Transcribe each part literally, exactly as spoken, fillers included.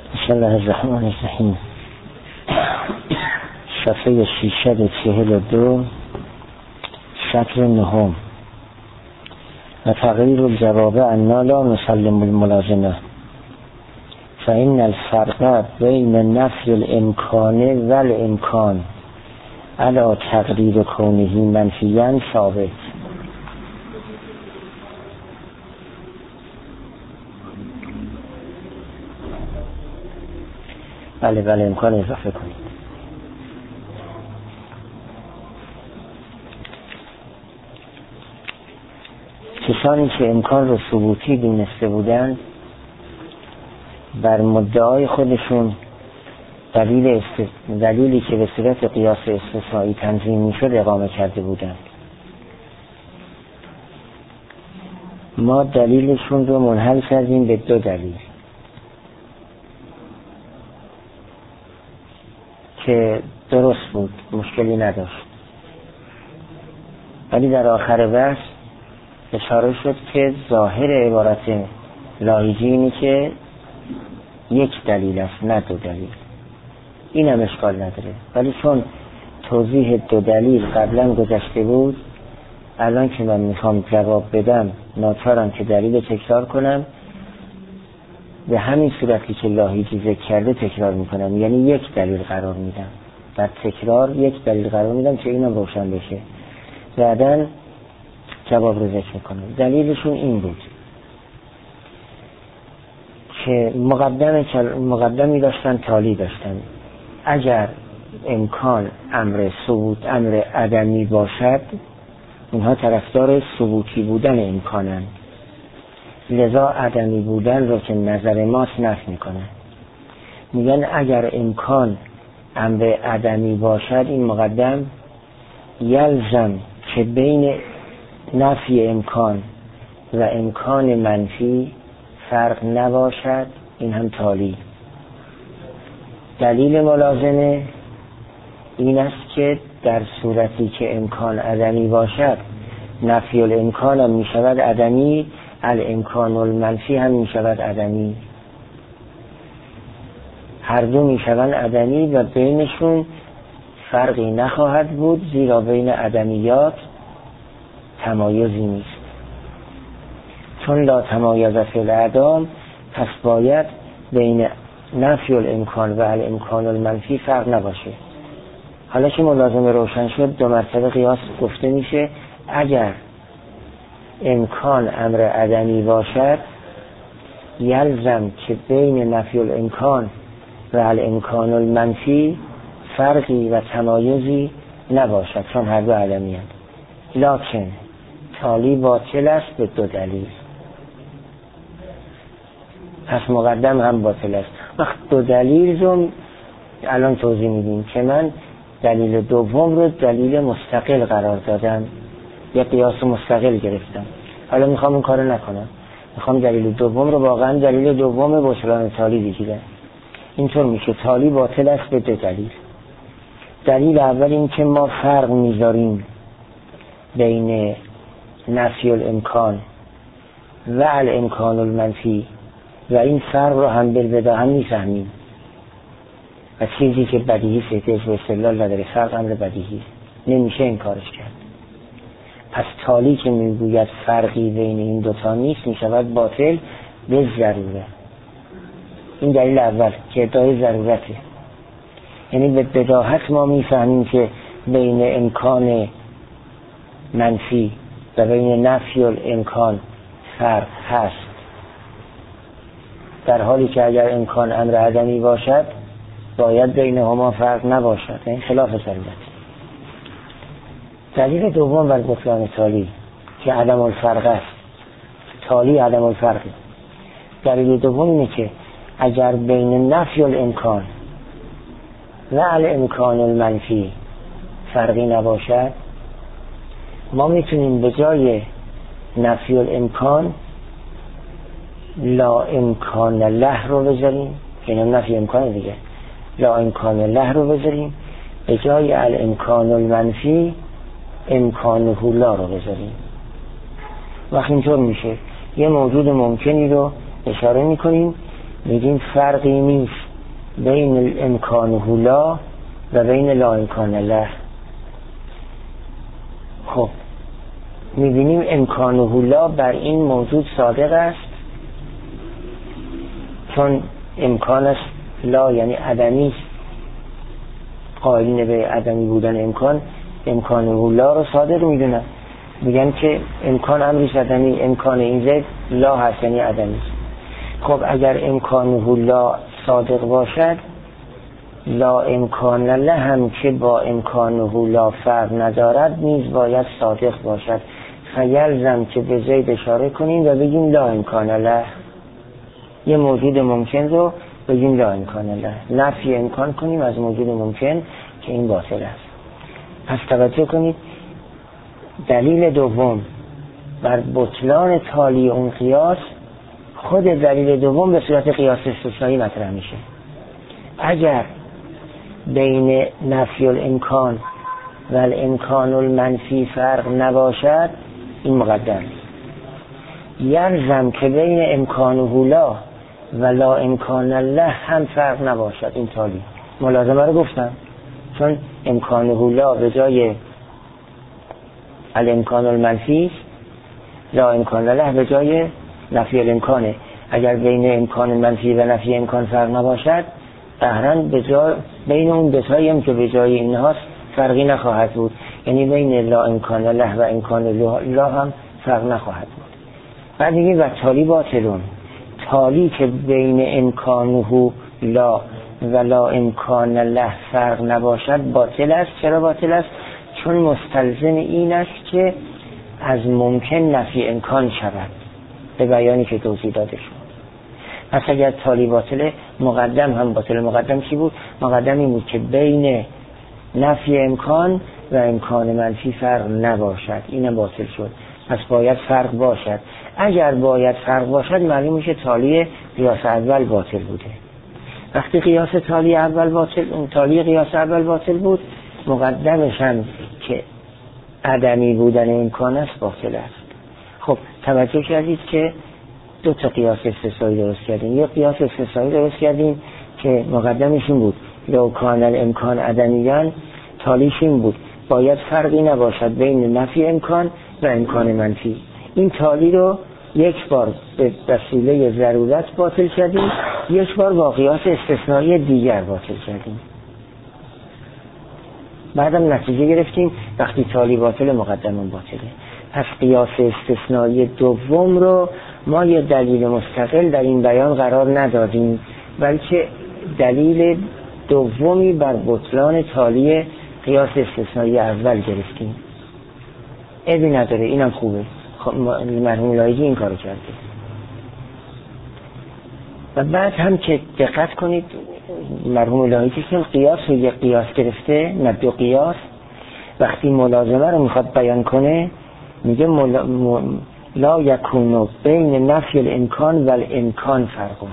بسم الله الرحمن الرحیم. صفحه ششصد و چهل و دو، سطر نهم. و تغییر الجواب انا لا نسلم الملازمه فإن الفرق بین نفی الامکان و الامکان علی تقریر کونه منفیاً ثابت. بله بله امکان اضافه کنید. کسانی که امکان رو ثبوتی دونسته بودند بر مدعای خودشون دلیل است... دلیلی که به صورت قیاس استثنایی تنظیم میشد اقامه کرده بودند. ما دلیلشون رو منحل کردیم به دو دلیل که درست بود، مشکلی نداشت، ولی در آخر بحث اشاره شد که ظاهر عبارت لاهیجی اینه که یک دلیل است نه دو دلیل. این هم اشکال نداره، ولی چون توضیح دو دلیل قبلا گذشته بود، الان که من میخوام جواب بدم ناچارم که دلیل تکرار کنم، به همین صورتی که لاهیجی ذکر کرده تکرار میکنم، یعنی یک دلیل قرار میدم، در تکرار یک دلیل قرار میدم که اینم روشن بشه، بعداً جواب رو ذکر میکنم. دلیلشون این بود که مقدم مقدمی داشتن، تالی داشتن. اگر امکان امر ثبوت امر عدمی باشد، اونها طرفدار ثبوتی بودن امکانن، لذا عدمی بودن رو که نظر ماست نفی میکنن. میگن اگر امکان امر عدمی باشد، این مقدم یلزم که بین نفی امکان و امکان منفی فرق نباشد، این هم تالی. دلیل ملازمه این است که در صورتی که امکان عدمی باشد، نفی الامکان هم می شود عدمی، الامکان المنفی هم می شود عدمی، هر دو می شود عدمی و بینشون فرقی نخواهد بود، زیرا بین عدمیات تمایزی نیست. چون لا تمایز فی الاعدام، پس باید بین نفی الامکان و الامکان المنفی فرق نباشه. حالا که ملازمه روشن شد، دو مرتبه قیاس گفته میشه. اگر امکان امر عدمی باشد، یلزم که بین نفی الامکان و الامکان المنفی فرقی و تمایزی نباشد، چون هر دو عدمی هست. لکن تالی باطل است به دو دلیل. پس مقدم هم باطل است. وقت دو دلیل رو الان توضیح میدیم که من دلیل دوم رو دلیل مستقل قرار دادم، یه قیاس مستقل گرفتم. حالا میخوام اون کارو نکنم، میخوام دلیل دوم رو واقعا دلیل دوم بطلان تالی بگیرم. اینطور میشه تالی باطل است به دو دلیل. دلیل اول این که ما فرق میذاریم بین نفی الامکان و الامکان المنفی و این فرق رو هم بالبدا هم میفهمیم و چیزی که بدیهی احتیاج به استدلال نداره، فرق امر بدیهی، نمیشه این کارش کرد. پس تالی که میگوید فرقی بین این دوتا نیست، میشود باطل به ضروره. این دلیل اول که ادعای ضرورته، یعنی به بداهت ما میفهمیم که بین امکان منفی و بین نفی الامکان فرق هست، در حالی که اگر امکان امر عدمی باشد باید بین هما فرق نباشد، این خلاف ضرورت. دلیل دوم بر بطلان تالی که عدم الفرق است، تالی عدم الفرق. دلیل دوم اینه که اگر بین نفی الامکان و الامکان المنفی فرقی نباشد، ما میتونیم به جای نفی الامکان لا امکان له رو بذاریم، یعنی نفی امکان دیگه، لا امکان له رو بذاریم، به جای الامکان المنفی امکانه لا رو بذاریم. وقتی اینطور میشه یه موجود ممکنی رو اشاره میکنیم میگیم فرقی نیست بین الامکانه لا و بین لا امکان له. خب میبینیم امکانه لا بر این موجود صادق است، چون امکان است، لا یعنی عدمی، قائلین به عدمی بودن امکان، امکانه لا رو صادق میدونن، میگن که امکان امریش عدمی، امکان این زید لا هست یعنی عدمی. خب اگر امکانه لا صادق باشد، لا امکان له هم که با امکانه لا فرق ندارد نیز باید صادق باشد. فیلزم که به زید اشاره کنیم و بگیم لا امکان له، یه موجود ممکن رو بگیم لا امکان له، نفی امکان کنیم از موجود ممکن که این باطل است. پس توجه کنید دلیل دوم بر بطلان تالی اون قیاس، خود دلیل دوم به صورت قیاس استثنایی مطرح میشه. اگر بین نفی الامکان و الامکان المنفی فرق نباشد، این مقدم. یلزم که بین امکانه لا و لا امکان له هم فرق نباشد، این تالی ملازمه رو گفتم، چون امکانه لا به جای الامکان المنفی، لا امکان له به جای نفی الامکانه. اگر بین امکان منفی و نفی امکان فرق نباشد، قهرن به جای بین اون دوتایی هم که به جای اینهاست فرقی نخواهد بود، یعنی بین لا امکان له و امکان لا هم فرق نخواهد بود. بعد میگه و تالی باطلون، تالی که بین امکانه لا و لا امکان له فرق نباشد باطل است. چرا باطل است؟ چون مستلزم این است که از ممکن نفی امکان شود، به بیانی که توضیح داده شد. پس اگر تالی باطله، مقدم هم باطله. مقدم چی بود؟ مقدم این بود که بین نفی امکان و امکان منفی فرق نباشد، اینم باطل شد. پس باید فرق باشد. اگر باید فرق باشد، معلوم میشه تالی قیاس اول باطل بوده. وقتی قیاس تالی اول باطل، اون تالی قیاس اول باطل بود، مقدمش هم که عدمی بودن امکان است باطل است. خب توجه کردید که دو تا قیاس استثنایی درست کردیم. یک قیاس استثنایی درست کردیم که مقدمش این بود لو کان الامکان عدمیان، تالیش این بود باید فرقی نباشد بین نفی امکان و امکان منفی. این تالی رو یک بار به وسیله ضرورت باطل کردیم، یک بار با قیاس استثنایی دیگر باطل کردیم. بعدم نتیجه گرفتیم وقتی تالی باطل مقدمون باطله. پس قیاس استثنایی دوم رو ما یه دلیل مستقل در این بیان قرار ندادیم، بلکه دلیل دومی بر بطلان تالی قیاس استثنایی اول گرفتیم. عیبی نداره، اینم خوبه. خب مرحوم لایجی این کارو کرده. و بعد هم که دقت کنید مرحوم لایجی که قیاس رو یک قیاس گرفته، نه دو قیاس. وقتی ملازمه رو میخواد بیان کنه میگه ملا... م... لا یکونو بین نفی الامکان و الامکان فرقون.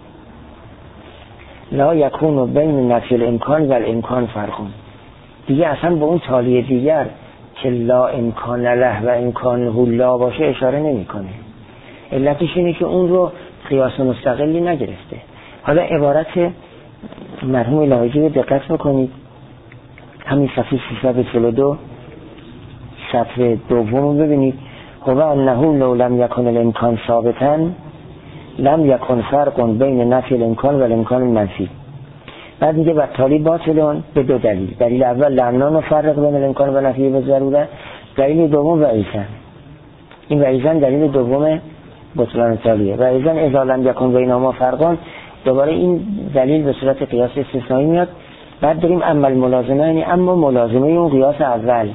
لا یکونو بین نفی الامکان و الامکان فرقون. دیگه اصلا به اون تالی دیگر که لا امکان له و امکانه لا باشه اشاره نمی کنه. علتش اینه که اون رو قیاس مستقلی نگرفته. حالا عبارت مرحوم لاهیجی رو دقت بکنید، همین صفحه سیصد و چهل و دو صفحه دوم رو ببینید. هو انه لو لم یکن الامکان ثابتا لم یکن فرق بین نفی الامکان و الامکان منفی. بعد میگه و تالی باطلون به دو دلیل. دلیل اول لعنا مفرق بین الامکان و نفی به ضروره. دلیل دوم و ایزن. این و ایزن دلیل دوم بطلان تالیه. و ایزن اذا لم یکن بینهما فرقون، دوباره این دلیل به صورت قیاس استثنایی میاد. بعد داریم عمل ملازمه، یعنی اما ملازمه اون قیاس اول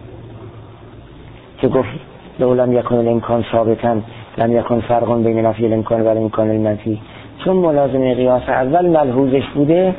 که گفت لو لم یکن الامکان ثابتا لم یکن فرق بین نفی الامکان و الامکان المنفی. چون ملازمه قیاس اول ملحوظش بوده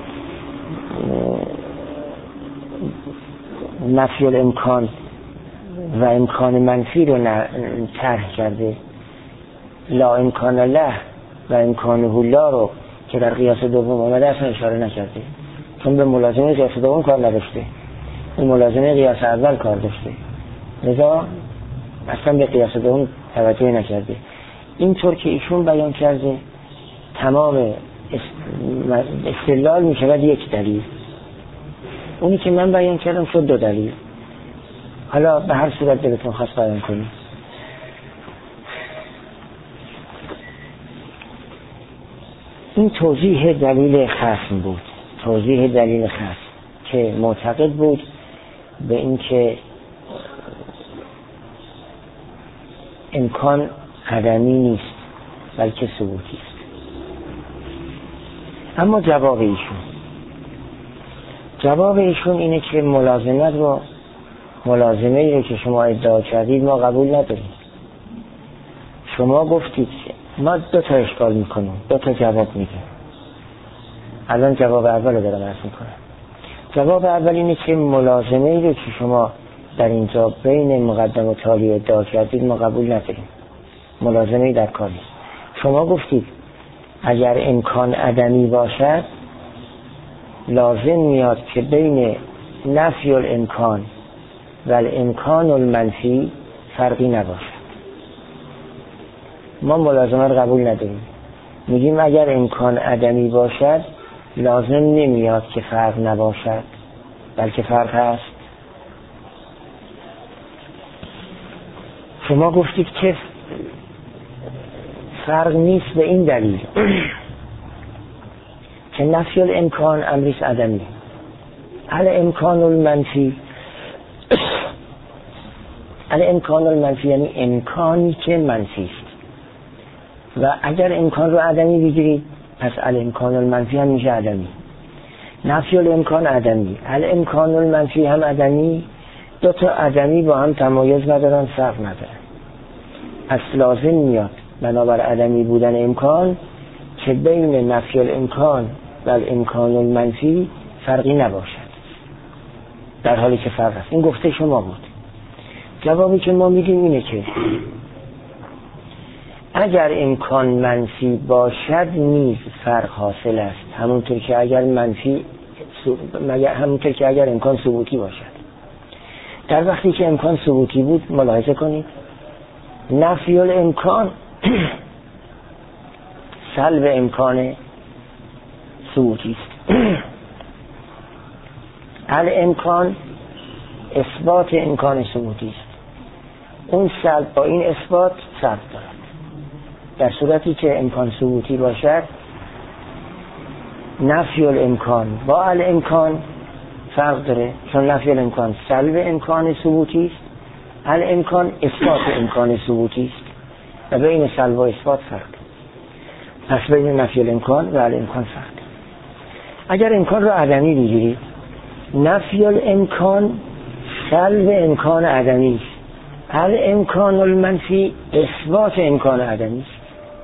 نفی الامکان و امکان منفی رو طرح کرده، لا امکان له و امکانه لا رو که در قیاس دوم آمده اصلا اشاره نکرده، چون به ملازمه قیاس دوم کار نداشته، این ملازمه قیاس اول کار داشته، لذا اصلا به قیاس دوم توجه نکرده. اینطور که ایشون بیان کرده تمام استدلال می شود یک دلیل. اونی که من بیان کردم شد دو دلیل. حالا به هر صورت دلتون خواست بیان کنید. این توضیح دلیل خصم بود، توضیح دلیل خصم که معتقد بود به این که امکان عدمی نیست بلکه ثبوتی است. اما جواب ایشون جواب ایشون اینه که ملازمت رو ملازمه ای رو که شما ادعا کردید ما قبول نداریم. شما گفتید ما دو تا اشکال میکنیم، دو تا جواب میدیم. الان جواب اول رو دارم عرض میکنم. جواب اول اینه که ملازمه ای رو که شما در اینجا بین مقدم و تالی ادعا کردید ما قبول نداریم. ملازمه ای در کار نیست. شما گفتید اگر امکان عدمی باشد لازم میاد که بین نفی الامکان و الامکان المنفی فرقی نباشد. ما ملازمه رو قبول نداریم. میگیم اگر امکان عدمی باشد لازم نمیاد که فرق نباشد بلکه فرق هست. شما گفتید که فرق نیست به این دلیل که نفی الامکان امریست عدمی، الامکان المنفی الامکان المنفی یعنی امکانی که منفی است و اگر امکان رو عدمی بگیرید پس الامکان المنفی هم میشه عدمی. نفی الامکان عدمی، الامکان المنفی هم عدمی. دو تا عدمی با هم تمایز ندارن، فرق ندارن. پس لازم میاد بنابر عدمی بودن امکان که بین نفی الامکان و الامکان المنفی فرقی نباشد در حالی که فرق است. این گفته شما بود. جوابی که ما میدیم اینه که اگر امکان منفی باشد نیز فرق حاصل است، همونطور که اگر منفی همونطور که اگر امکان ثبوتی باشد. در وقتی که امکان ثبوتی بود ملاحظه کنید نفی الامکان سلب امکان ثبوتی است. الامکان اثبات امکان ثبوتی است. اون سلب با این اثبات سلب دارد. در صورتی که امکان ثبوتی باشد نفی الامکان با الامکان فرق داره، چون نفی الامکان سلب امکان ثبوتی است، الامکان اثبات امکان ثبوتی است و بین سلب و اثبات فرق. پس بین نفی الامکان و الامکان فرق. اگر امکان رو عدمی بگیرید نفی الامکان سلب امکان عدمی است، الامکان المنفی اثبات امکان عدمی است.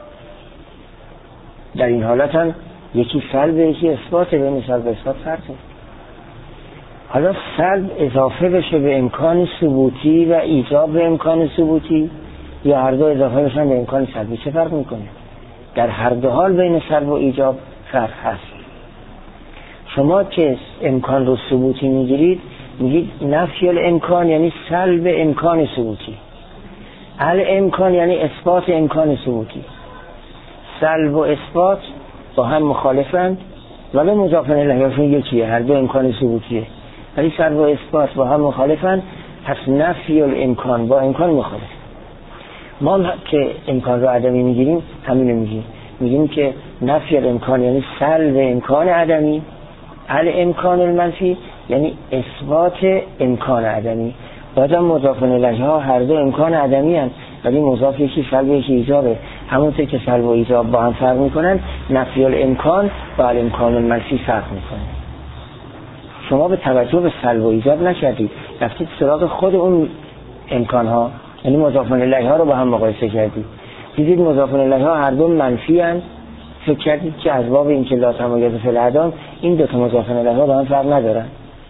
در این حالت هم یکی سلب یکی اثبات، بین سلب و اثبات فرقه. حالا سلب اضافه بشه به امکان ثبوتی و ایجاب به امکان ثبوتی یا هر دو اضافه بشن به امکان سلبی، چه فرق میکنه؟ در هر دو حال بین سلب و ایجاب فرق هست. شما که امکان رو ثبوتی میگیرید میگید نفی الامکان یعنی سلب امکان ثبوتی، الامکان یعنی اثبات امکان ثبوتی. سلب و اثبات با هم مخالفند ولی مضاف الیهشون یکیه، هر دو امکان ثبوتیه، ولی سلب و اثبات با هم مخالفند. پس نفی الامکان با امکان مخالف. ما که امکان رو عدمی میگیریم همینو میگیم، میگیم که نفی الامکان یعنی سلب امکان عدمی، الامکان المنفی یعنی اثبات امکان عدمی. بعدم مضاف الیه ها هر دو امکان عدمی هستند ولی مضاف یکی سلب یکی ایجابه. همونطور که سلب و ایجاب با هم فرق میکنن نفی الامکان با الامکان المنفی فرق میکنه. شما به توجه به سلب و ایجاب نکردید، رفتید سراغ خود اون امکان ها، یعنی مضاف الیه ها رو با هم مقایسه کردید، دیدید مضاف الیه ها هر دو منفی هستند، فکر کردید که از باب این که لا تمایز فی الاعدام این دو تا مضاف الیه ها با هم فرق ندارن.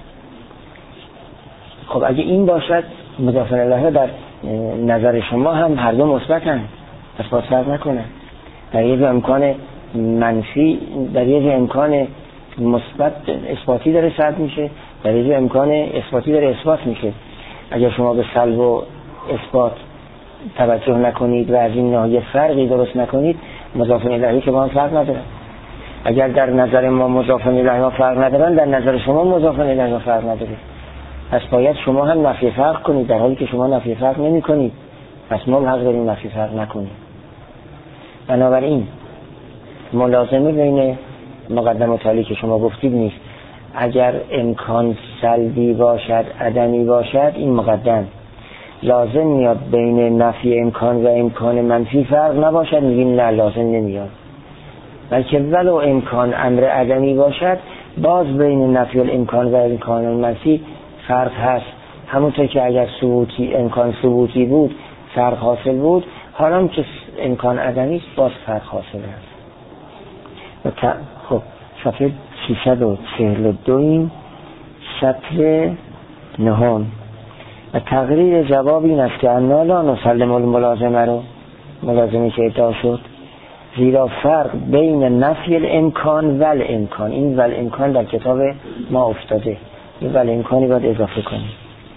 خب اگه این باشد مضاف الیه در نظر شما هم هر دو مثبتن، پس باید فرق نکنن. در یک امکان منفی در یک امکان مثبت اثباتی داره سلب میشه، در یک امکان اثباتی داره اثبات میشه. اگر شما به سلب و اثبات توجه نکنید و از این ناحیه فرقی درست نکنید مضاف الیه که با هم فرق نداره. اگر در نظر ما مضاف الیه ها فرق ندارن، در نظر شما مضاف الیه ها فرق نداره. پس باید شما هم نفی فرق کنید، در حالی که شما نفی فرق نمی کنید. پس ما حق داریم نفی فرق نکنید. بنابراین ملازمه بین مقدم و تالی که شما گفتید نیست. اگر امکان سلبی باشد، عدمی باشد، این مقدم. لازم میاد بین نفی امکان و امکان منفی فرق نباشد، میگیم نه لازم نمیاد. بلکه ولو امکان امر عدمی باشد، باز بین نفی الامکان و امکان منفی فرق هست. همونطور که اگر ثبوتی امکان ثبوتی بود فرق حاصل بود، حالا که امکان عدمی است باز فرق حاصل است. و ت... خب صفحه سیصد و چهل و دو این سطر نهم. و تقریر جواب این است که انا لا نسلم الملازمه رو، ملازمه که ادعا شد، زیرا فرق بین نفی الامکان و الامکان، این و الامکان در کتاب ما افتاده، این و الامکانی باید اضافه کنیم.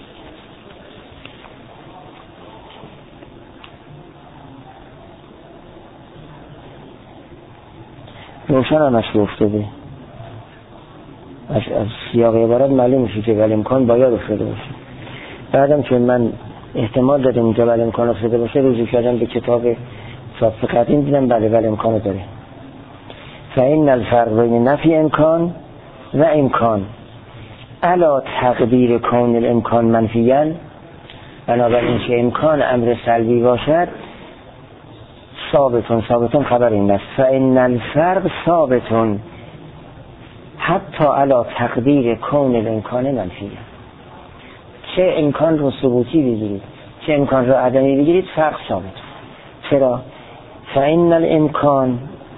روشن هم اصل افتاده، از, از سیاق عبارت معلوم میشه که ولی امکان باید افتاده باشه. بعدم که من احتمال دادم اینجا ولی امکان افتاده باشه، روزی کردم به کتاب صاف قدیم دیدم بله ولی امکان داره. فإن الفرق بین نفی امکان و امکان علا تقدیر کون الامکان منفیاً، بنابراین که امکان امر سلبی باشد ثابتون، ثابتون خبر این است. فإن الفرق ثابتون حتی علا تقدیر کون الامکان منفیاً. چه امکان رو ثبوتی بگیرید چه امکان رو عدمی بگیرید فرق ثابت. چرا؟ فإن الامکان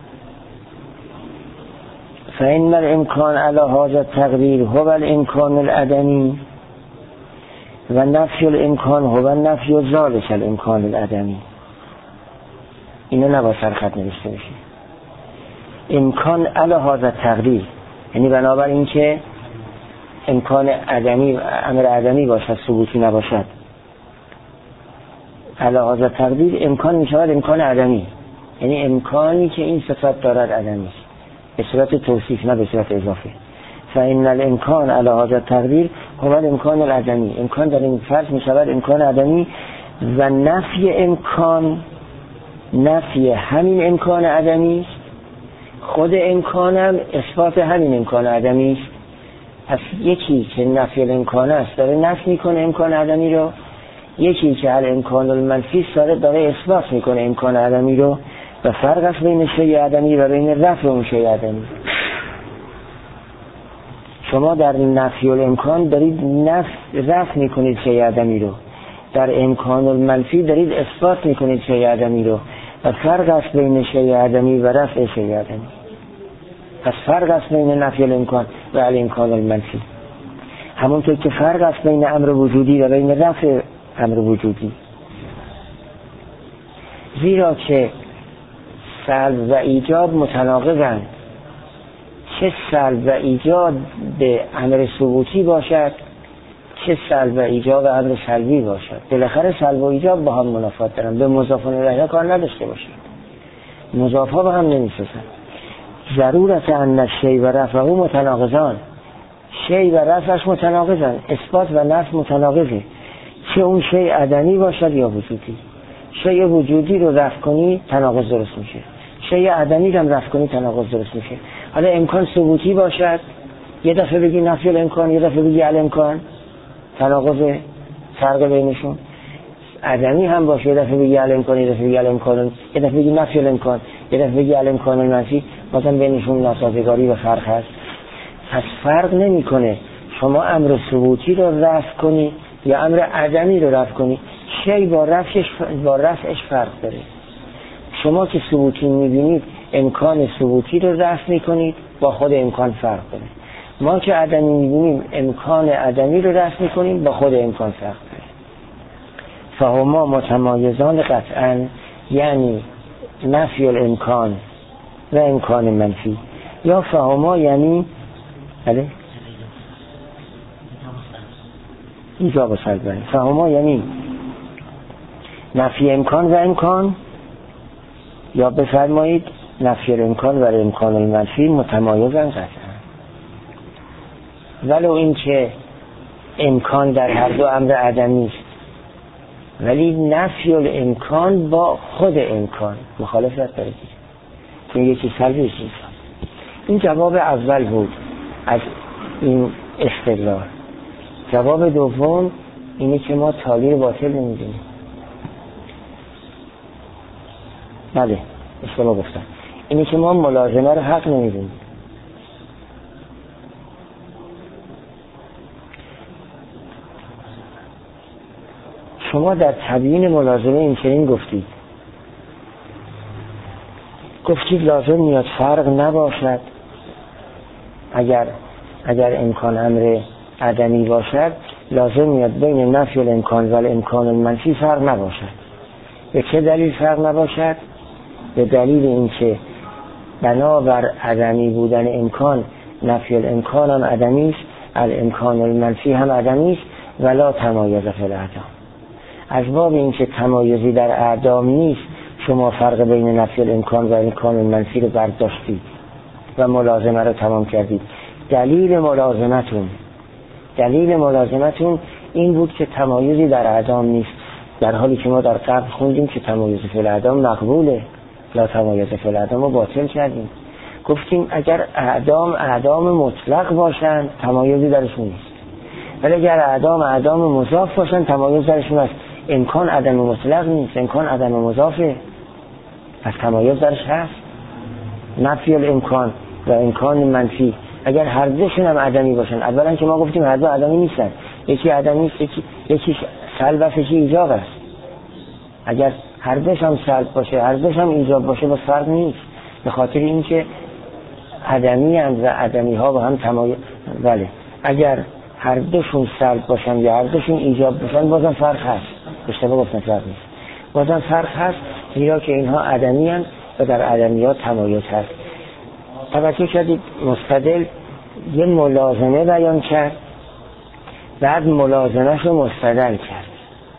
فإن الامکان علی هذا التقدیر هو الامکان العدمی و نفی الامکان هو نفی ذلک الامکان العدمی. اینو نباید سرخط نوشته بشه. امکان علی هذا التقدیر یعنی بنابراین که امکان عدمی امر عدمی باشد ثبوتی نباشد. علی هذا التقدیر امکان می شود امکان عدمی، یعنی امکانی که این صفت دارد عدمی است به صورت توصیف نه به صورت اضافه. فإن الامکان علی هذا التقدیر هو الامکان العدمی، امکان در این فرض می شود امکان عدمی و نفی امکان نفی همین امکان عدمی است، خود امکانم اثبات همین امکان عدمی است. پس یکی که نفی الامکان است داره نفی میکنه امکان عدمی رو، یکی که الامکان المنفی داره داره اثبات میکنه امکان عدمی رو، و فرق است بین شیء عدمی و بین رفع اون شیء عدمی. شما در نفی الامکان دارید نفی رفع میکنید شیء عدمی رو، در امکان المنفی دارید اثبات میکنید شیء عدمی رو، و فرق است بین شیء عدمی و رفع شیء عدمی. پس فرق است بین نفی الامکان و الامکان المنفی، همونطور که فرق است بین امر وجودی و بین رفع امر وجودی. زیرا که سلب و ایجاب متناقضند، چه سلب و ایجاب به امر ثبوتی باشد چه سلب و ایجاب امر سلبی باشد، بالاخره سلب و ایجاب با هم منافات دارن، به مضاف الیه کار نداشته باشد، مضاف ها با هم نمی‌سازند. ضرورت ان الشیء و رفعه متناقضان، شیء و رفعش متناقضن، اثبات و نفی متناقضه، چه اون شیء عدمی باشد یا وجودی. شیء وجودی رو رفع کنی تناقض درست میشه، شیء عدمی رو رفع کنی تناقض درست میشه. حالا امکان ثبوتی باشد یه دفعه بگی نفی الامکان، یه دفعه بگی الامکان، تناقض فرق بینشون. عدمی هم باشه یه دفعه بگی الامکان، یه دفعه بگی الامکان، یه دفعه بگی نفی الامکان، یه دفعه بگی الامکان المنفی، بازم بینشون ناسازگاری و فرق هست. پس فرق نمیکنه شما امر ثبوتی رو رفع کنی یا امر عدمی رو رفع کنی، شی با رفعش با رفعش فرق داره. شما که ثبوتی میبینید امکان ثبوتی رو رفع میکنید، با خود امکان فرق داره. ما که عدمی میبینیم امکان عدمی رو رفع میکنیم، با خود امکان فرق داره. فهما متمایزان قطعا، یعنی نفی الامکان و امکان منفی، یا فهما یعنی بله ایجاب و سلب. فهما یعنی نفی امکان و امکان، یا بفرمایید نفی الامکان و امکان المنفی متمایزن قطعا، ولو این که امکان در هر دو امر عدمی است، ولی نفی الامکان با خود امکان مخالفت داره که یکی سلبی است. این جواب اول بود از این استدلال. جواب دوم اینه که ما تعبیر باطل نمیدونیم. بله اشتباه گفتم، اینه که ما ملازمه رو حق نمیدونیم. شما در تبیین ملازمه این چنین گفتید، گفتید لازم میاد فرق نباشد اگر اگر امکان امر عدمی باشد، لازم میاد بین نفی الامکان و الامکان المنفی فرق نباشد. به چه دلیل فرق نباشد؟ به دلیل اینکه بنابر عدمی بودن امکان، نفی الامکان هم عدمی است، الامکان المنفی هم عدمی است، ولا تمایز فی الاعدام. از باب اینکه تمایزی در اعدام نیست، شما فرق بین نفی الامکان و امکان المنفی رو برداشتید و ملازمه رو تمام کردید. دلیل ملازمتون دلیل ملازمتون این بود که تمایزی در اعدام نیست، در حالی که ما در قبل خوندیم که تمایز فی الاعدام مقبوله، لا تمایز فی الاعدام رو باطل کردیم. گفتیم اگر اعدام اعدام مطلق باشن تمایزی درشون نیست، ولی اگر اعدام اعدام مضاف باشن تمایز درشون هست. امکان عدم مطلق نیست، امکان عدم مضافه، پس تمایز درش هست. نفی الامکان و امکان منفی اگر هر دوشون هم عدمی باشن، اولا که ما گفتیم هر دو عدمی نیستن، یکی عدمی است، یکی یکی سلب است، یکی ایجاب است. اگر هر دوش هم سلب باشه هر دوش هم ایجاب باشه با فرق نیست، به خاطر اینکه عدمی هم و عدمی ها با هم تمایز. بله اگر هر دوشون سلب باشن یا هر دوشون ایجاب باشن بازم فرق هست، اشتباه گفتم فرق نیست، بازم فرق هست، زیرا که اینها عدمی هستند و در عدمیات تمایز هست. توجه کردید مستدل یه ملازمه بیان کرد، بعد ملازمه رو مستدل کرد.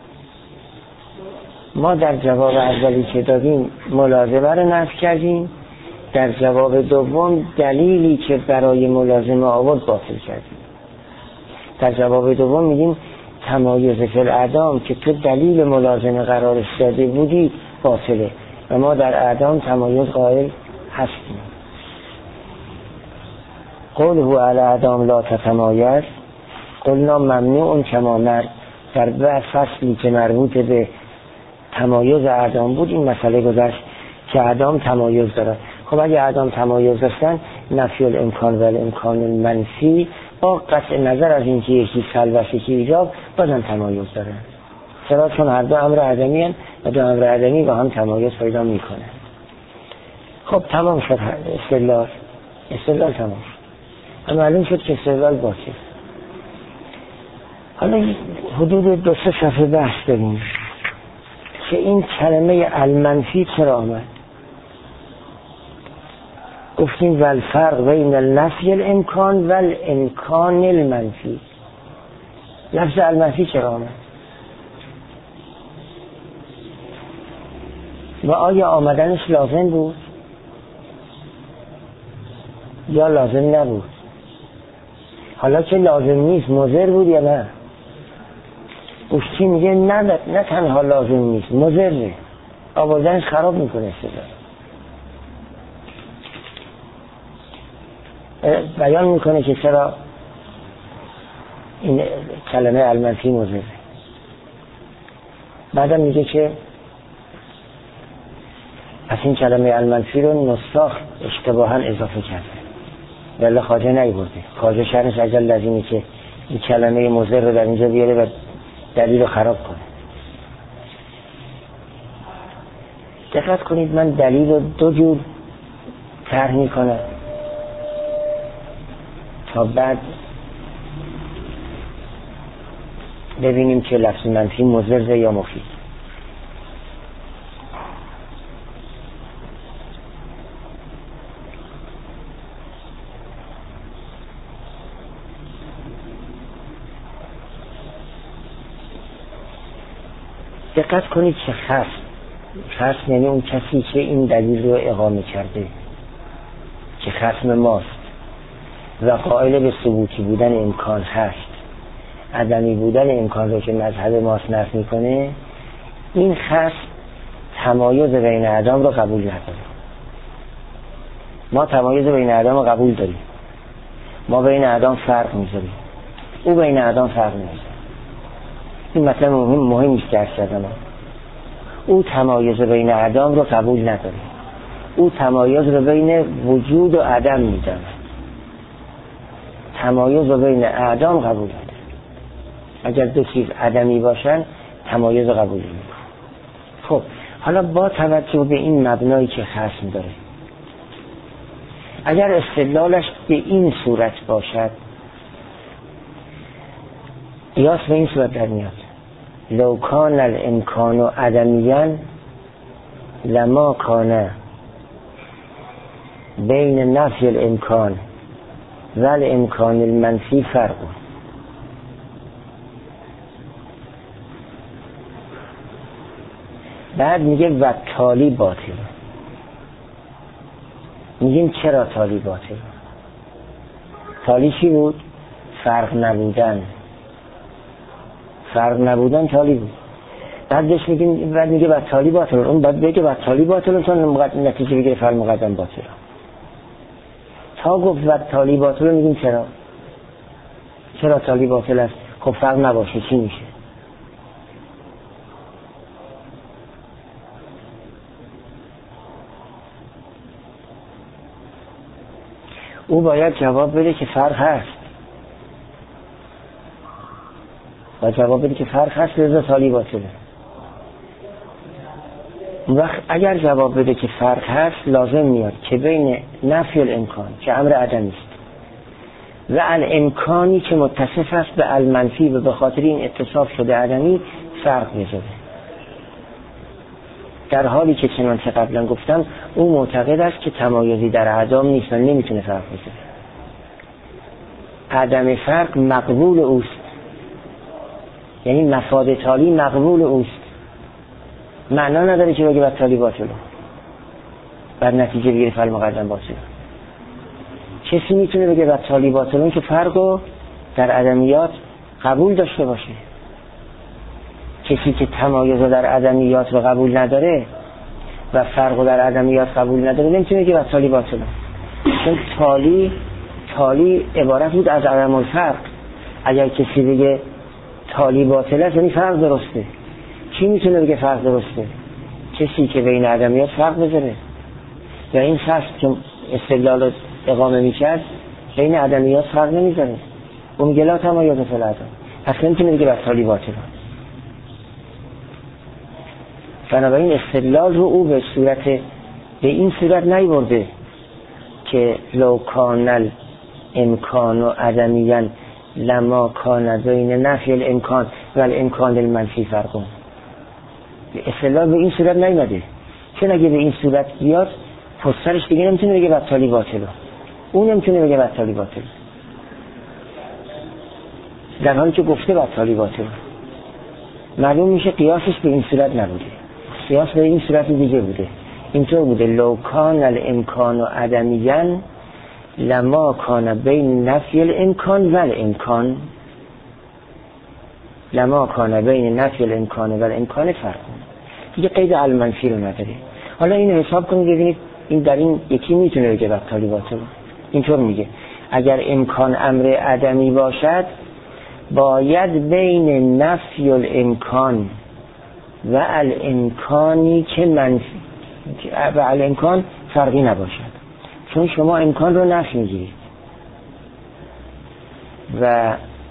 ما در جواب اولی که دادیم ملازمه رو نفی کردیم، در جواب دوم دلیلی که برای ملازمه آورد باطل کردیم. در جواب دوم میگیم تمایز فی الاعدام که تو دلیل ملازمه قرارش داده بودی باطله و ما در اعدام تمایز قائل هستیم. قوله علی اعدام لا تتمایز قلنا ممنوع کما مر، در فصلی که مربوط به تمایز اعدام بود این مسئله گذشت که اعدام تمایز دارد. خب اگه اعدام تمایز داشتن نفی الامکان و الامکان المنفی با قطع نظر از اینکه یکی سلب است یکی ایجاب بازم تمایز داره. چرا؟ چون هر دو امر عدمی هستند و دو امر عدمی با هم تمایز پیدا میکنه. خب تمام شد استدلال استدلال تمام شد. اما معلوم شد که استدلال باطل. حالا حدود دو سه صفحه بحث داریم که این کلمه المنفی چرا آمد. گفتیم والفرق بین النفی الامکان و الامکان المنفی. لفظ المنفی چرا آمد و آیا آمدنش لازم بود یا لازم نبود؟ حالا که لازم نیست مضر بود یا نه؟ گفتی میگه نه نه تنها لازم نیست مضره، آوردنش خراب میکنه استدلال. بیان میکنه که چرا این کلمه المنفی مضره. بعدم میگه که پس این کلمه المنفی رو نساخ اشتباها اضافه کرده ولی خواجه نیورده. خواجه شرنش اجل لازمه که این کلمه مضر رو در اینجا بیاره و دلیل رو خراب کنه. دقت کنید من دلیل رو دو جور طرح میکنم تا بعد ببینیم که لفظ منفی مضر یا مفید. دقت کنید چه خاص خصم یعنی اون کسی که این دلیل رو اقامه کرده که خصم ماست و قائل به ثبوتی بودن امکان هست، عدمی بودن امکان رو که مذهب ماست نفی میکنه، این خصم تمایز بین اعدام رو قبول نداره. ما تمایز بین اعدام رو قبول داریم، ما بین اعدام فرق میذاریم، او بین اعدام فرق میذاره. این مطلب مهم مهمی است که عرض کردم. او تمایز بین اعدام رو قبول نداره، او تمایز رو بین وجود و عدم میدونه، تمایز رو بین اعدام قبول نداره. اگر دو چیز عدمی باشن تمایز رو قبول نمیکنه. خب حالا با توجه به این مبنایی که خصم داره، اگر استدلالش به این صورت باشد، قیاس به این صورت در میاد: لو کان الامکان عدمیا لما کان بین نفی الامکان و الامکان المنفی فرق. بعد میگه و تالی باطل. میگیم چرا تالی باطل؟ تالی چی بود؟ فرق نبودن. فرق نبودن تالی بود. بعدش میگیم، بعد میگه و تالی باطل. اون بعد بگه و تالی باطل چون نتیجه بگیره فرق مقدم باطل. تا گفت و تالی باطل میگیم چرا؟ چرا تالی باطل است؟ خب فرق نباشه چی میشه؟ او باید جواب بده که فرق هست، و جواب بده که فرق هست لذا تالی باطله. وقت اگر جواب بده که فرق هست، لازم میاد که بین نفی الامکان که امر عدمی است و الامکانی که متصف است به المنفی و به خاطر این اتصاف شده عدمی فرق بذاره. در حالی که چنانچه قبلا گفتم او معتقد است که تمایزی در اعدام نیست و نمیتونه فرق بذاره. عدم فرق مقبول اوست، یعنی مفاد تالی مقبول اوست، معنا نداره که بگه بعد تالی باطله بعد نتیجه بگیره فعل مقدم باطله. کسی میتونه بگه بعد تالی باطله که فرقو در عدمیات قبول داشته باشه. کسی که تمایز در عدمیات رو قبول نداره و فرق در عدمیات قبول نداره نمیتونه که بعد تالی باطله، چون تالی تالی عبارت بود از عدم الفرق. اگر کسی بگه تالی باطل است یعنی فرق درسته. کی میتونه بگه فرق درسته؟ کسی که بین عدمیات فرق بذاره. یا این شخص که استدلال اقامه میکرد بین عدمیات فرق نمیذاره، اون میگه لا تمایز فی العدم، پس نمیتونه بگه بعد تالی باطل. بنابراین استدلال رو او به صورت به این صورت نیورده که لو کان الامکان و عدمیا لما کان بین نفی الامکان و الامکان المنفی فرقون. استدلال به این صورت نیامده، چون اگه به این صورت بیاد پسرش دیگه نمیتونه بگه بعد تالی باطله، اون نمیتونه بگه بعد تالی باطله، در حالی که گفته بعد تالی باطله. معلوم میشه قیاسش به این صورت نبوده، قیاس به این صورت دیگه بوده. اینطور بوده: لو کان الامکان و عدمیا لما کان بین نفی الامکان و الامکان لما کان بین نفی الامکان و الامکان فرق. دیگه قید المنفی رو نداره. حالا اینو حساب کنید ببینید این در این یکی میتونه بگه بعد تالی باطله. اینطور میگه اگر امکان امر عدمی باشد باید بین نفی الامکان و الامکانی که منفی و الامکان فرقی نباشد، چون شما امکان رو نفی میگیرید و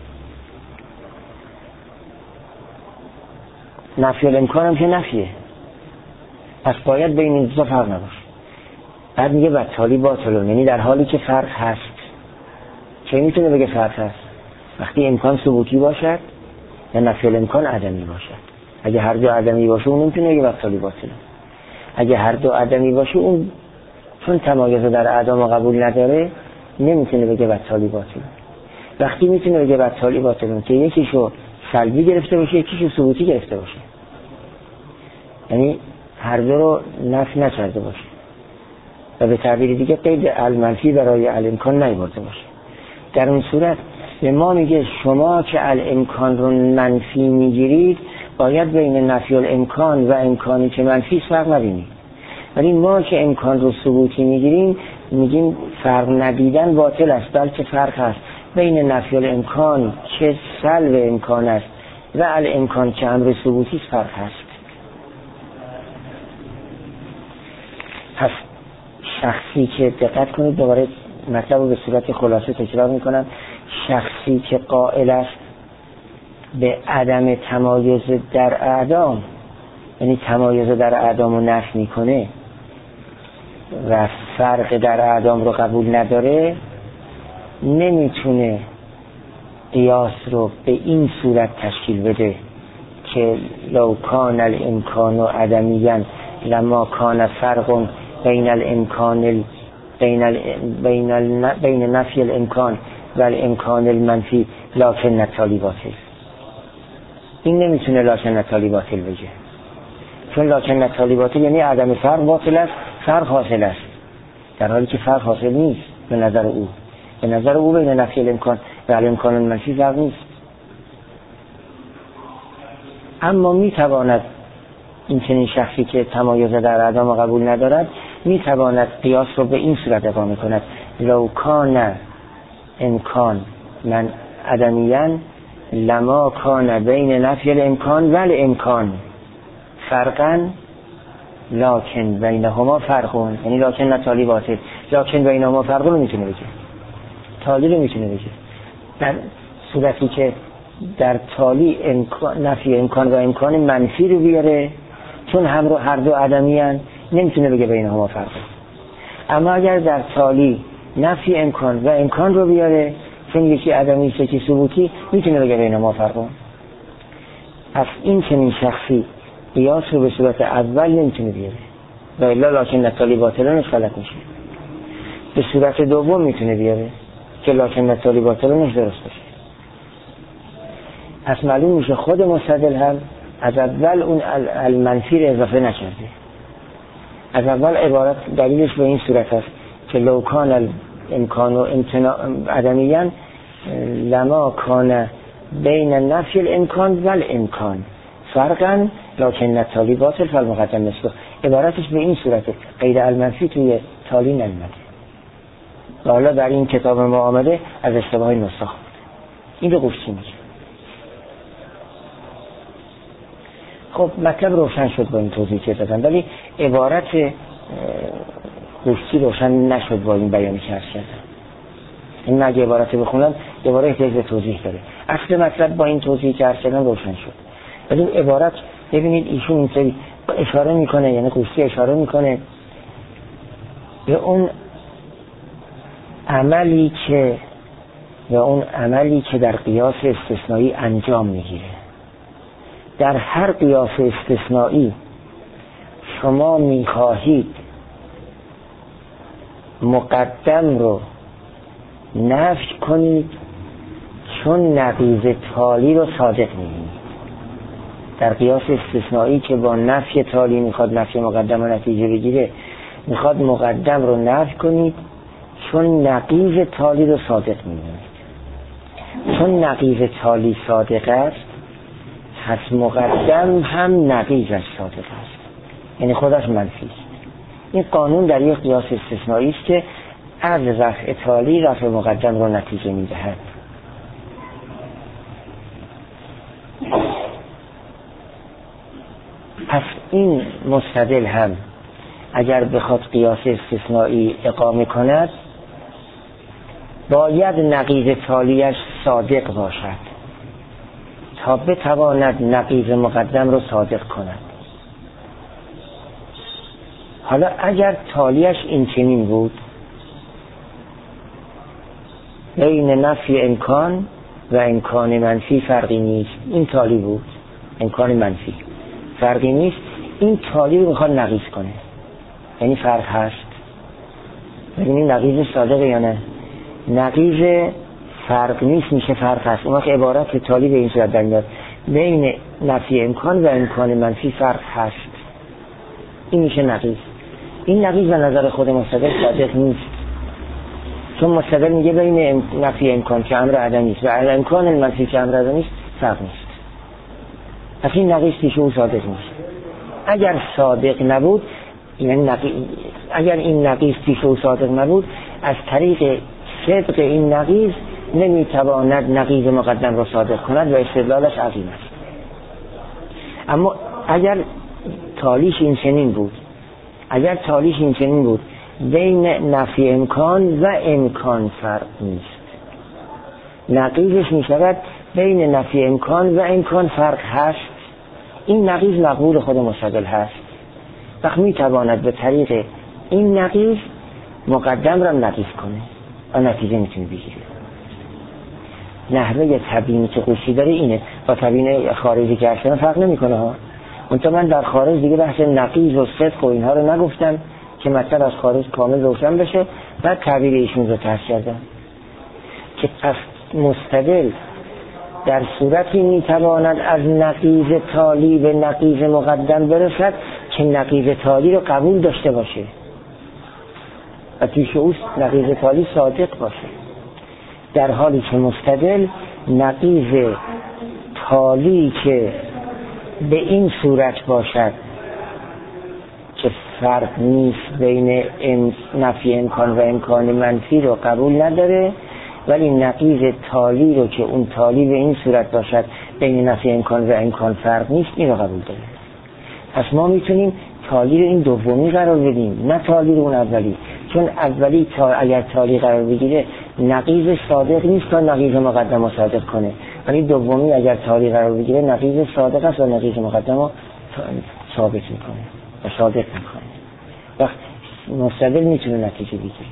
نفی الامکان هم که نفیه، پس باید بین این دو فرق نباشه. بعد میگه بعد تالی باطلون، یعنی در حالی که فرق هست. چه میتونه بگه فرق هست؟ وقتی امکان ثبوتی باشد یا نفی الامکان عدمی باشد. اگه هر دو عدمی باشه اون نمیتونه بگه بعد تالی باطلون. اگه هر دو عدمی باشه اون چون تمایز در اعدام قبول نداره نمیتونه بگه بعد تالی باطلون. وقتی میتونه بگه بعد تالی باطلون که یکیشو سلبی گرفته باشه یکیشو ثبوتی گرفته باشه، یعنی هر دو رو نفی نکرده باشه و به تعبیر دیگه قید المنفی برای الامکان نیاورده باشه. در اون صورت به ما میگه شما که الامکان رو منفی میگیرید باید بین نفی الامکان و امکانی که منفی فرق نبینید، ولی ما که امکان رو ثبوتی میگیریم میگیم فرق ندیدن باطل است، بلکه فرق هست بین نفی الامکان که سلب امکان است و الامکان که امر ثبوتی فرق هست. پس شخصی که دقت کنید دوباره مطلب رو به صورت خلاصه تکرار میکنم، شخصی که قائل است به عدم تمایز در اعدام، یعنی تمایز در اعدام رو نفی میکنه و فرق در اعدام رو قبول نداره، نمیتونه قیاس رو به این صورت تشکیل بده که لو کان الامکان عدمیا لما کان فرق بین الامکان ال... بین ال... بین, ال... بین نفی الامکان و الامکان المنفی لکن نتالی باطل. این نمیتونه لکن نتالی باطل بگه، چون لکن نتالی باطل یعنی عدم فرق باطل است، فرق حاصل است، در حالی که فرق حاصل نیست. به نظر او به نظر او بین نفی الامکان و الامکان المنفی فرق نیست. اما میتواند این چنین شخصی که تمایز در اعدام قبول ندارد میتواند قیاس رو به این صورت اقامه کند: لو کان امکان من عدمیا لما کان بین نفی الامکان و الامکان فرقا لکن بینهما فرقون، یعنی لکن نتالی باطل، لکن بینهما فرقون رو میتونه بگه، تالی رو میتونه بگه. در صورتی که در تالی امکان نفی امکان و امکان منفی رو بیاره، چون هم رو هر دو عدمی هن، نمیتونه بگه بینهما فرقه. اما اگر در تالی نفی امکان و امکان رو بیاره، چون یکی عدمی است یکی ثبوتی، میتونه بگه بینهما فرقه. پس این چنین شخصی قیاس رو به صورت اول نمیتونه بیاره و الا لکن نتالی باطلانش غلط میشه. به صورت دوم میتونه بیاره که لکن نتالی باطلانش درست باشه. پس معلوم میشه خود مستدل هم از اول اون المنفی رو اضافه نکرده. از اول عبارت دلیلش به این صورت است که لو کان الامکان و عدمیا لما کان بین نفی الامکان و الامکان فرقا لکن نتالی باطل فالمقدم مثله. عبارتش به این صورته، قید المنفی توی تالی نمیده. و حالا در این کتاب ما آمده از اشتباه نسخ این رو گفتی میشه. خب مطلب روشن شد با این توضیح که دادم، ولی عبارت گفتی روشن نشد با این بیانی که عرض کردم. این مگه عبارت بخونم دوباره احتیاج به توضیح داره. اصل مطلب با این توضیح که عرض کردم روشن شد، ولی عبارت ببینید ایشون اینطوری اشاره میکنه، یعنی گفتی اشاره میکنه به اون عملی که به اون عملی که در قیاس استثنایی انجام میگیره. در هر قیاس استثنایی شما میخواهید مقدم رو نفی کنید چون نقیض تالی رو صادق می‌بینید. در قیاس استثنایی که با نفی تالی میخواد نفی مقدم رو نتیجه بگیره، میخواد مقدم رو نفی کنید چون نقیض تالی رو صادق می‌بینید. چون نقیض تالی صادق است، پس مقدم هم نقیضش صادق است، یعنی خودش منفی است. این قانون در یک قیاس استثنایی است که از رفع تالی رفع مقدم رو نتیجه میدهد. پس این مستدل هم اگر بخواد قیاس استثنایی اقامه کند باید نقیض تالیش صادق باشد تا بتواند نقیض مقدم رو صادق کند. حالا اگر تالیش این چنین بود، بین نفی امکان و امکان منفی فرقی نیست، این تالی بود، امکان منفی فرقی نیست، این تالی رو میخواد نقیض کنه، یعنی فرق هست. ببینید نقیض صادقه یا نه؟ نقیض فرق نیست، میشه فرق هست. اون وقت عبارت تالی به این صورت در میاد: بین نفی امکان و امکان منفی فرق هست. این میشه نقیض. این نقیض به نظر خود مستدل صادق نیست، چون مستدل میگه بین نفی امکان که امر عدمی است و امکان المنفی که امر عدمی است فرق نیست. پس این نقیض پیش او صادق نیست. اگر صادق نبود، یعنی نقیض، اگر این نقیض پیش او صادق نبود، از طریق صدق این نقیض نمیتواند نقیض مقدم را صادق کند و استدلالش عظیم است. اما اگر تالیش این چنین بود، اگر تالیش این چنین بود بین نفی امکان و امکان فرق نیست، نقیضش می شود بین نفی امکان و امکان فرق هست، این نقیض مقبول خود مستدل هست. وقت می تواند به طریق این نقیض مقدم را نقیض کنه و نتیجه می تونه بگیره. نحوه تبیینی که قوسی داره اینه، با تبیین خارجی که اصلا فرق نمی کنه ها. اونتا من در خارج دیگه بحث نقیض و صدق و اینها رو نگفتم که مطلب از خارج کامل روشن بشه، بعد تعبیر ایشون رو طرح کردم که پس مستدل در صورتی میتواند از نقیض تالی به نقیض مقدم برسد که نقیض تالی رو قبول داشته باشه و پیش او نقیض تالی صادق باشه، در حالی که مستدل نقیض تالی که به این صورت باشد که فرق نیست بین نفی امکان و امکان منفی رو قبول نداره، ولی نقیض تالی رو که اون تالی به این صورت باشد بین نفی امکان و امکان فرق نیست، این رو قبول داره. پس ما میتونیم تالی رو این دومی قرار بدیم، نه تالی رو اون اولی، چون اولی تا اگر تالی قرار بگیره نقیض صادق نیست تا نقیض مقدم رو صادق کنه، ولی دومی اگر تالی قرار بگیره نقیض صادق است و نقیض مقدم رو ثابت میکنه و صادق میکنه. وقت مستدل میتونه نتیجه بگیره.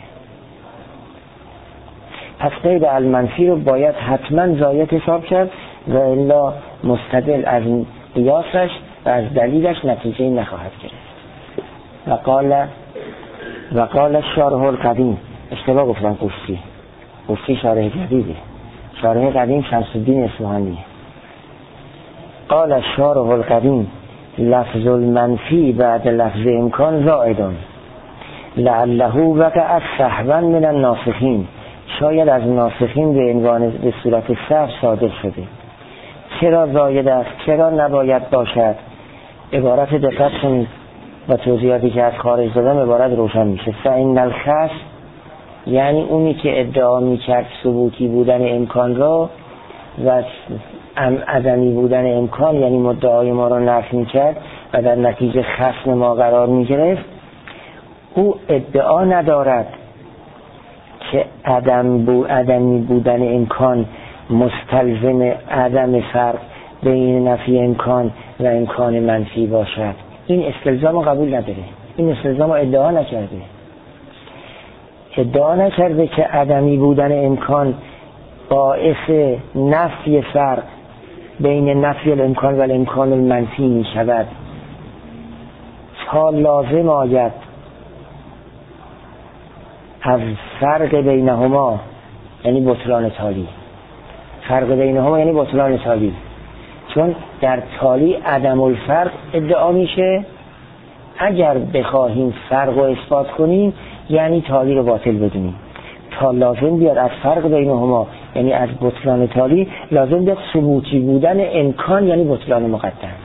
پس غیر المنفی رو باید حتما زایت حساب کرد و الا مستدل از قیاسش و از دلیلش نتیجه نخواهد گرفت. و قال و قال شارح القدیم، اشتباه گفتم قفصی، قفصی شارح جدیده، شارح قدیم شمس الدین اصفهانی. قال شارح القدیم لفظ المنفی بعد لفظ امکان زائدون لعله وقع سهوا من الناسخین، شاید از ناسخین به عنوان به صورت سهو صادر شده. چرا زاید است؟ چرا نباید باشد؟ عبارت دقت کنید و توضیحاتی که از خارج دادم عبارت روشن میشه. فإن الخصم، یعنی اونی که ادعا میکرد ثبوتی بودن امکان را و عدمی بودن امکان، یعنی مدعای ما را نفی میکرد و در نتیجه خصم ما قرار میگرفت، او ادعا ندارد که عدم بو عدمی بودن امکان مستلزم عدم فرق بین نفی امکان و امکان منفی باشد. این استلزام قبول نداره، این استلزام ادعا نکرده، ادعا نکرده که عدمی بودن امکان باعث نفی فرق بین نفی الامکان و الامکان المنفی می شود تا لازم آید از فرق بینهما، یعنی بطلان تالی. فرق بینهما یعنی بطلان تالی، چون در تالی عدم الفرق ادعا میشه. اگر بخواهیم فرق رو اثبات کنیم یعنی تالی رو باطل بدونیم. تا لازم بیاد از فرق بینهما یعنی از بطلان تالی، لازم بیاد ثبوتی بودن امکان یعنی بطلان مقدم.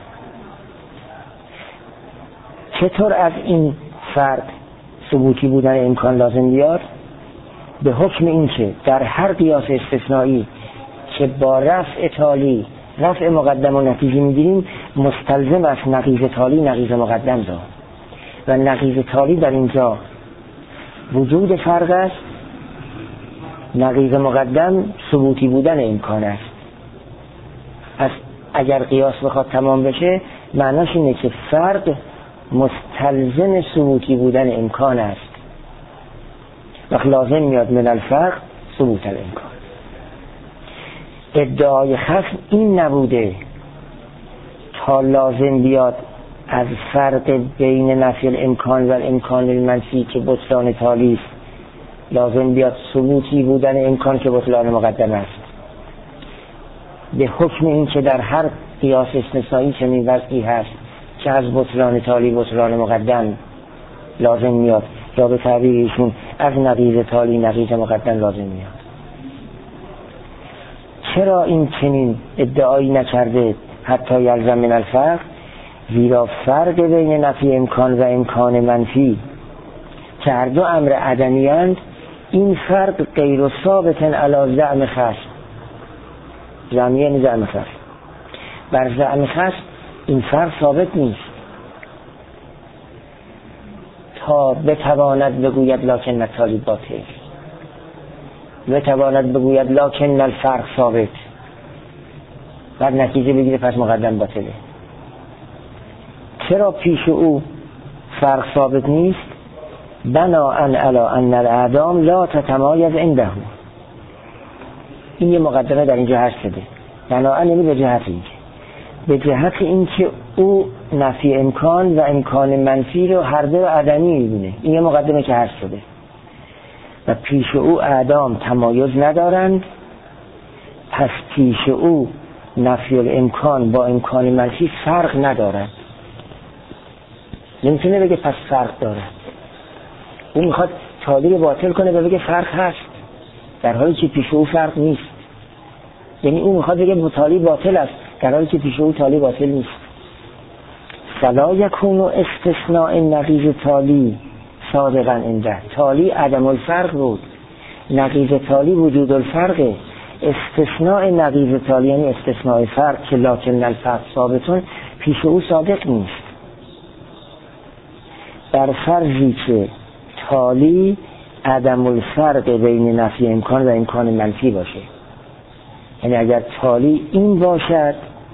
چطور از این فرق ثبوتی بودن امکان لازم بیاد؟ به حکم این که در هر قیاس استثنایی که با رفع تالی رفع مقدم و نتیجه میگیریم، مستلزم است نقیض تالی نقیض مقدم داد و نقیض تالی در اینجا وجود فرق است، نقیض مقدم ثبوتی بودن امکان است. پس اگر قیاس بخواد تمام بشه معناش اینه که فرق مستلزم ثبوتی بودن امکان است، وقت لازم میاد من الفرق ثبوت الامکان. ادعای خصم این نبوده تا لازم بیاد از فرق بین نفی الامکان و الامکان المنفی که بطلان تالی است، لازم بیاد ثبوتی بودن امکان که بطلان مقدم است. به حکم این که در هر قیاس استثنایی چنین وضعی هست که از بطلان تالی بطلان مقدم لازم میاد، یا به تعبیر ایشون از نقیض تالی نقیض مقدم لازم میاد. چرا این چنین ادعایی نکرده حتی یلزم من الفرق؟ زیرا فرق بین نفی امکان و امکان منفی که هر دو امر عدمی اند، این فرق غیر و ثابت علی زعم خصم. زعمی یعنی زعم خصم. بر زعم خصم این فرق ثابت نیست تا بتواند بگوید لکن التالی باطل، بتواند بگوید لکن الفرق ثابت، بعد نتیجه بگیره پس مقدم باطله. چرا پیش او فرق ثابت نیست؟ بناءً علی ان الاعدام لا تتمایز عنده. این یه مقدمه در اینجا هست شده. بناءً یعنی به جهت اینکه به جهت اینکه او نفی امکان و امکان منفی رو هر دو عدمی می‌بینه. این یه مقدمه که هست شده و پیش او اعدام تمایز ندارند، پس پیش او نفی الامکان با امکان منفی فرق ندارد. نمیتونه بگه پس فرق داره. اون میخواد تالی باطل کنه و بگه فرق هست در حالی که پیش او فرق نیست. یعنی اون میخواد بگه تالی باطل است در حالی که پیش او تالی باطل نیست. فلا یکون استثناء نقیض تالی صادقا عنده. تالی عدم الفرق بود، نقیض تالی وجود الفرقه. استثناء نقیض تالی یعنی استثناء فرق که لکن الفرق ثابتون پیش او صادق نیست. در فرضی که تالی عدم الفرق بین نفی امکان و امکان منفی باشه، یعنی اگر تالی این باشد،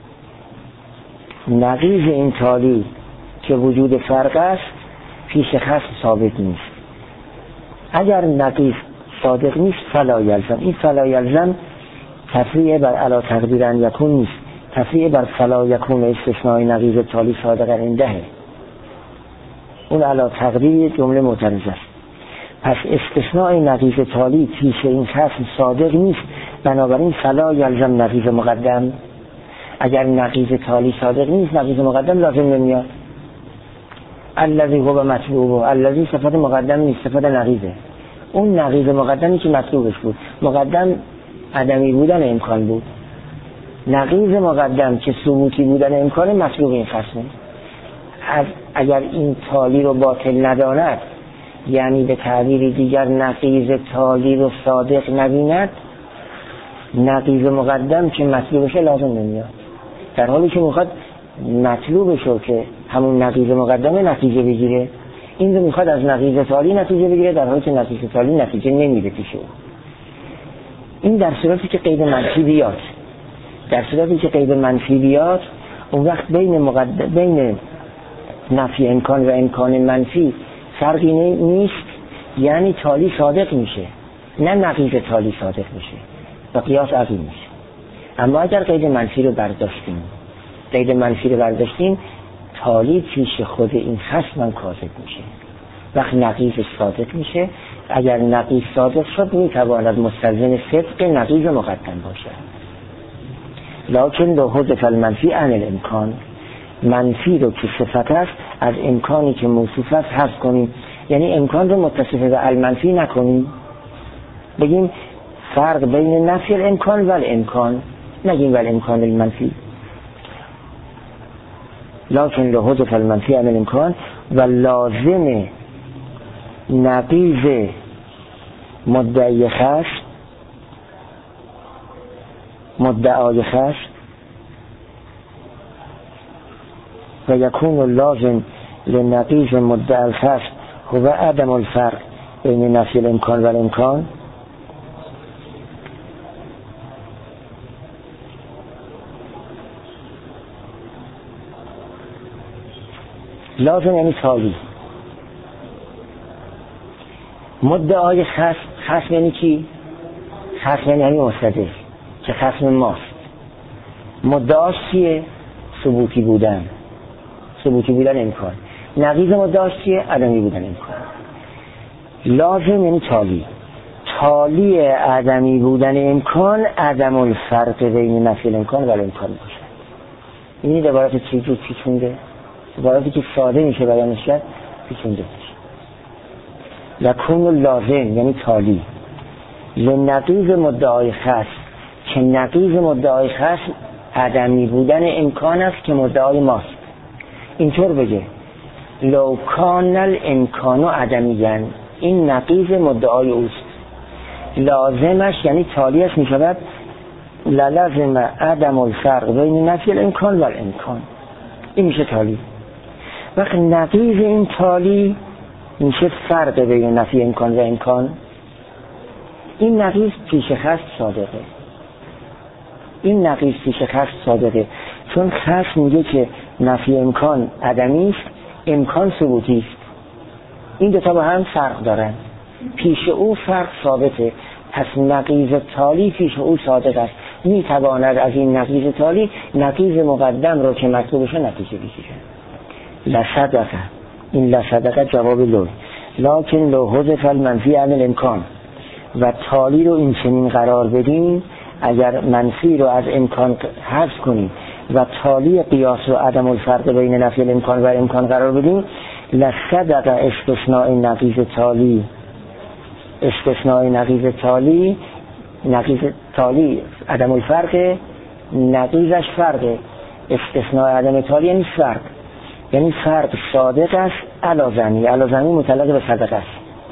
نقیض این تالی که وجود فرق است پیش خصم ثابت نیست. اگر نقیض صادق نیست فلا یلزم. این فلا یلزم تفریع بر علا تقدیر ان یکون نیست، تفریع بر فلا یکون استثناء نقیض تالی صادقا عنده. اون علا تقدیر جمله معترضه است. پس استثناء نقیض تالی پیش این خصم صادق نیست، بنابراین فلا یلزم نقیض مقدم. اگر نقیض تالی صادق نیست نقیض مقدم لازم نمیاد. الذی هو مطلوب، الذی صفت مقدم نیست، صفت نقیضه. اون نقیض مقدمی که مطلوبش بود، مقدم عدمی بودن امکان بود، نقیض مقدم که ثبوتی بودن امکان مطلوب این خصمه. اگر این تالی رو باطل نداند، یعنی به تعبیر دیگر نقیض تالی رو صادق نبیند، نقیض مقدم که مطلوبشه لازم نمیاد. در حالی که میخواد مطلوبشو که همون نقیض مقدمه نتیجه بگیره، این رو میخواد از نقیض تالی نتیجه بگیره در حالی که نقیض تالی نتیجه نمیده پیش او. این در صورتی که قید منفی بیاد. در صورتی که قید منفی بیاد اون وقت بین مقدم بین نفی امکان و امکان منفی فرقی نیست، یعنی تالی صادق میشه، نه نقیض تالی صادق میشه و قیاس عقیم میشه. اما اگر قید منفی رو برداشتیم قید منفی رو برداشتیم تالی پیش خود این خصم هم کاذب میشه، وقت نقیض صادق میشه. اگر نقیض صادق شد میتواند مستلزم صدق نقیض مقدم باشد. لکن دو حذف المنفی عن الامکان، منفی رو که صفت است از امکانی که موصوف است حذف کنیم، یعنی امکان رو متصف به المنفی نکنیم، بگیم فرق بین نفی الامکان و الامکان، نگیم و الامکان المنفی. لکن دو حذف المنفی عن الامکان و لازم نقیض مدعی خصم مدعای خصم و یکون لازم لنقیض مدعی الخصم هو عدم الفرق بین نفی الامکان و الامکان. لازم یعنی تالی. مدعای خصم، خصم یعنی کی؟ خصم یعنی مستدل که خصم ماست. مدعاش چیه؟ ثبوتی بودن، ثبوتی بودن امکان. نقیض مدعاش چیه؟ عدمی بودن امکان. لازم یعنی تالی. تالی عدمی بودن امکان عدم الفرق بین نفی الامکان و الامکان باشد. این عبارت چی جو چی چونده؟ عبارتی که ساده میشه بیانش کرد پیچونده میشه. یکون لازم یعنی تالی لنقیض مدعای خصم، که نقیض مدعای خصم عدمی بودن امکان است که مدعای ماست. اینطور بگه لو کان الامکان عدمیاً، این نقیض مدعای اوست. لازمش یعنی تالیش می شود للزم عدم الفرق بین نفی الامکان و الامکان، این میشه تالی. وقت نقیض این تالی میشه فرق بین نفی امکان و امکان. این نقیض پیش خصم صادقه، این نقیض پیش خصم صادقه، چون خصم میگه که نفی امکان عدمی است، امکان ثبوتی است. این دو تا با هم فرق دارن، پیش او فرق ثابته، پس نقیض تالی پیش او صادق است. میتواند از این نقیض تالی نقیض مقدم رو که مطلوبشه نتیجه بگیره. لصدقه، این لصدقه جواب لو، لکن لو حذف المنفی عن الامکان، و تالی رو این چنین قرار بدیم، اگر منفی رو از امکان حذف کنیم و تالی قیاس رو عدم الفرق بین نفی الامکان و امکان قرار بدیم، لصدقه استثناء نقیض تالی، استثناء نقیض تالی، نقیض تالی عدم الفرق، نقیضش فرق، استثناء عدم تالی یعنی فرق، یعنی فرق صادق است علازمی، علازمی مطلق به صدق است.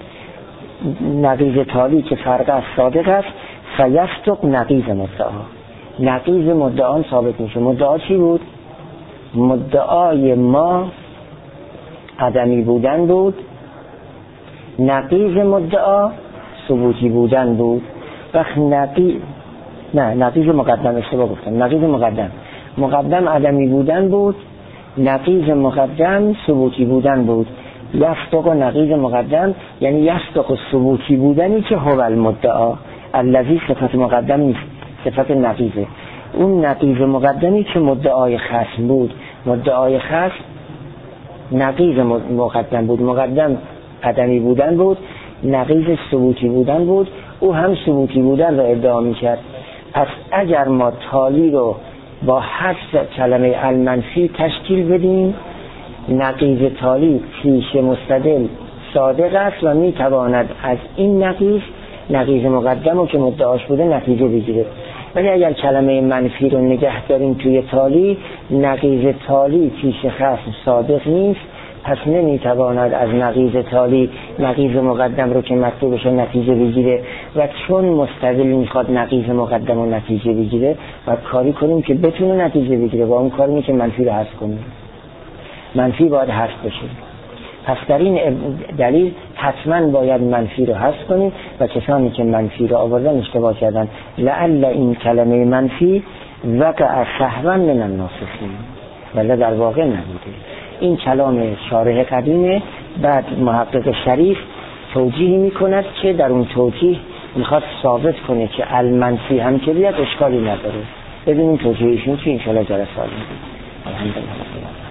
نقیض تالی که فرق است صادق است، فیستق نقیض مدعا، نقیض مدعا ثابت میشه. مدعا چی بود؟ مدعای ما عدمی بودن بود، نقیض مدعا ثبوتی بودن بود. وقت نقیض نه نقیض مقدم، اشتباه گفتم، نقیض مقدم، مقدم عدمی بودن بود، نقیض مقدم ثبوتی بودن بود. یصدق نقیض مقدم یعنی یصدق ثبوتی بودنی که هو المدعا، الذی صفت مقدم نیست، صفت نقیضه. اون نقیض مقدمی که مدعای خصم بود، مدعای خصم نقیض مقدم بود، مقدم عدمی بودن بود، نقیض ثبوتی بودن بود، او هم ثبوتی بودن را ادعا میکرد. پس اگر ما تالی رو با حذف کلمه المنفی تشکیل بدیم، نقیض تالی پیش مستدل صادق است و میتواند از این نقیض، نقیض مقدم رو که مدعاش بوده نتیجه بگیره. ولی اگر کلمه منفی رو نگه داریم توی تالی، نقیض تالی پیش خصم صادق نیست، پس نمیتواند از نقیض تالی نقیض مقدم رو که مطلوبش نتیجه بگیره. و چون مستدل میخواد نقیض مقدم رو نتیجه بگیره، و کاری کنیم که بتونه نتیجه بگیره، با اون کاری که منفی رو حذف کنیم، منفی باید حذف بشه. پس در این دلیل حتما باید منفی رو حذف کنیم و کسانی که منفی رو آوردن اشتباه کردن. لعل این کلمه منفی وقع سهوا من الناسخین، ولی در واقع نبوده. این کلام شارح قدیمه. بعد محقق شریف توجیه می کند که در اون توجیه میخواد ثابت کنه که المنفی هم که بیاد اشکالی نداره. ببینیم توجیهشون چی انشاءالله جلسه آینده. الحمدلله.